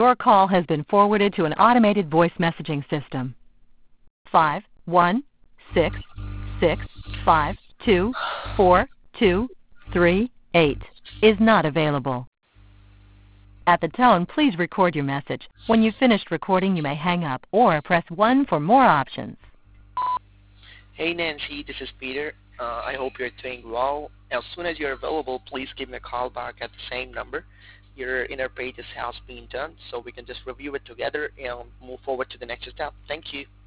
Your call has been forwarded to an automated voice messaging system. 51665242238 is not available. At the tone, please record your message. When you've finished recording, you may hang up or press 1 for more options. Hey Nancy, this is Peter. I hope you're doing well. As soon as you're available, please give me a call back at the same number. Your interface has been done, so we can just review it together and move forward to the next step. Thank you.